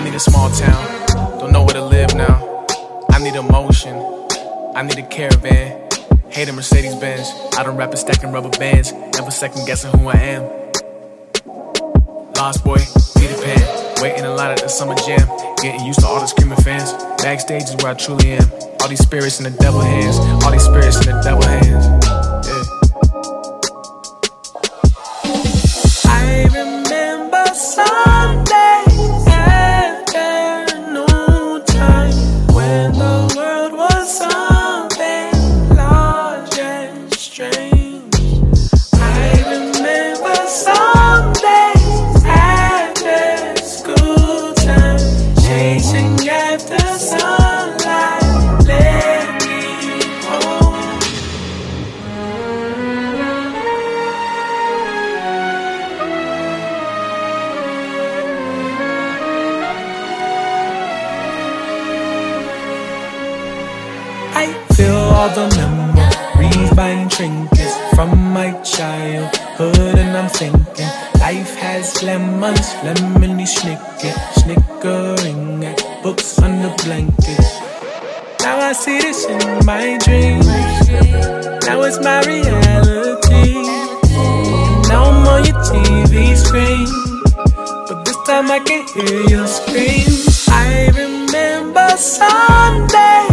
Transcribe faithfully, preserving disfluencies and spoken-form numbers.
need a small town, don't know where to live now. I need emotion, I need a caravan. Hate a Mercedes Benz, I don't rap and stacking rubber bands. Never second guessing who I am. Lost boy, Peter Pan, waiting in line at the summer jam. Getting used to all the screaming fans. Backstage is where I truly am. All these spirits in the devil hands, all these spirits in the devil hands. Yeah. I remember Sundays after noon time when the world was something large and strange. I remember Sundays after school time, chasing after sunlight, let me home. I feel all the memories, buying trinkets from my childhood, and I'm thinking life has lemons, lemony snicket, snickering at books under blankets. Now I see this in my dreams, now it's my reality. Now I'm on your T V screen, but this time I can hear your screams. I remember Sunday